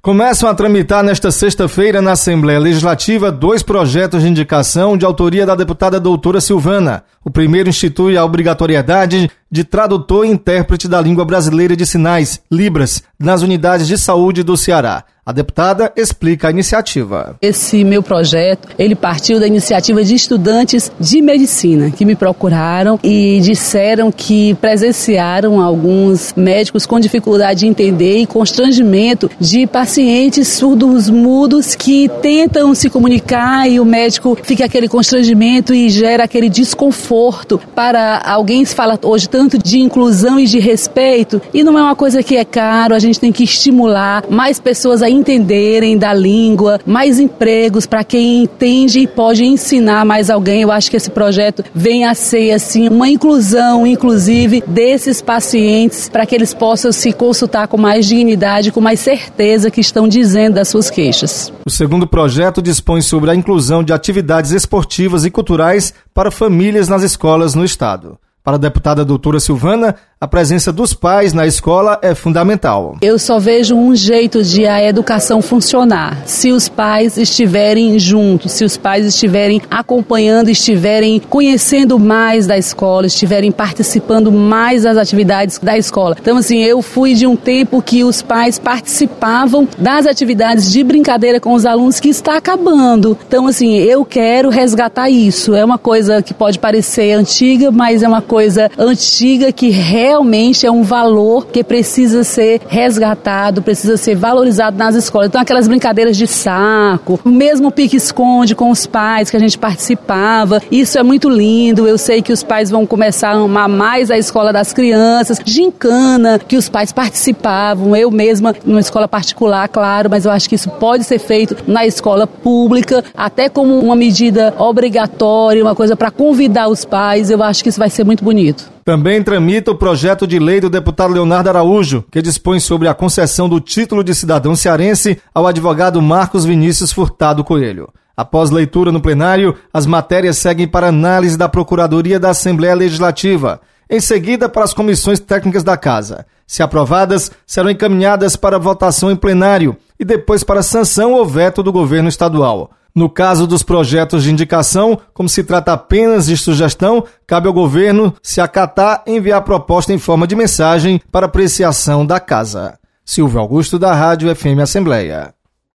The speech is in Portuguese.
Começam a tramitar nesta sexta-feira na Assembleia Legislativa 2 projetos de indicação de autoria da deputada doutora Silvana. O primeiro institui a obrigatoriedade de tradutor e intérprete da língua brasileira de sinais, Libras, nas unidades de saúde do Ceará. A deputada explica a iniciativa. Esse meu projeto, ele partiu da iniciativa de estudantes de medicina que me procuraram e disseram que presenciaram alguns médicos com dificuldade de entender e constrangimento de pacientes surdos mudos que tentam se comunicar e o médico fica aquele constrangimento e gera aquele desconforto. Para alguém se fala hoje tanto de inclusão e de respeito e não é uma coisa que é caro, a gente tem que estimular mais pessoas a entenderem da língua, mais empregos para quem entende e pode ensinar mais alguém. Eu acho que esse projeto vem a ser assim uma inclusão, inclusive, desses pacientes para que eles possam se consultar com mais dignidade, com mais certeza que estão dizendo das suas queixas. O segundo projeto dispõe sobre a inclusão de atividades esportivas e culturais para famílias nas escolas no estado. Para a deputada doutora Silvana, a presença dos pais na escola é fundamental. Eu só vejo um jeito de a educação funcionar. Se os pais estiverem juntos, se os pais estiverem acompanhando, estiverem conhecendo mais da escola, estiverem participando mais das atividades da escola. Então, assim, eu fui de um tempo que os pais participavam das atividades de brincadeira com os alunos que está acabando. Então, assim, eu quero resgatar isso. É uma coisa que pode parecer antiga, mas é uma coisa antiga que realmente é um valor que precisa ser resgatado, precisa ser valorizado nas escolas. Então, aquelas brincadeiras de saco, o mesmo pique-esconde com os pais que a gente participava, isso é muito lindo. Eu sei que os pais vão começar a amar mais a escola das crianças, gincana, que os pais participavam, eu mesma, numa escola particular, claro, mas eu acho que isso pode ser feito na escola pública, até como uma medida obrigatória, uma coisa para convidar os pais. Eu acho que isso vai ser muito bonito. Também tramita o projeto de lei do deputado Leonardo Araújo, que dispõe sobre a concessão do título de cidadão cearense ao advogado Marcos Vinícius Furtado Coelho. Após leitura no plenário, as matérias seguem para análise da Procuradoria da Assembleia Legislativa, em seguida para as comissões técnicas da Casa. Se aprovadas, serão encaminhadas para votação em plenário e depois para sanção ou veto do governo estadual. No caso dos projetos de indicação, como se trata apenas de sugestão, cabe ao governo, se acatar, enviar a proposta em forma de mensagem para apreciação da Casa. Silvio Augusto, da Rádio FM Assembleia.